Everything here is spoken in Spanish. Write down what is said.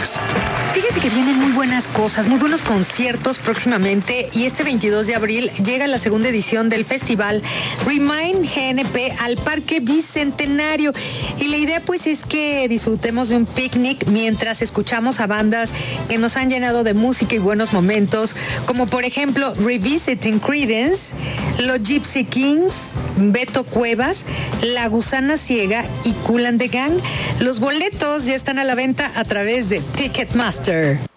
más. Fíjese que vienen muy buenas cosas, muy buenos conciertos próximamente, y este 22 de abril llega la segunda edición del festival Remind GNP al Parque Bicentenario, y la idea pues es que disfrutemos de un picnic mientras escuchamos a bandas que nos han llenado de música y buenos momentos, como por ejemplo Revisiting Creedence, los Gypsy Kings, Beto Cuevas, La Gusana Ciega y Kool and the Gang. Los boletos ya están a la venta a través de Ticketmaster.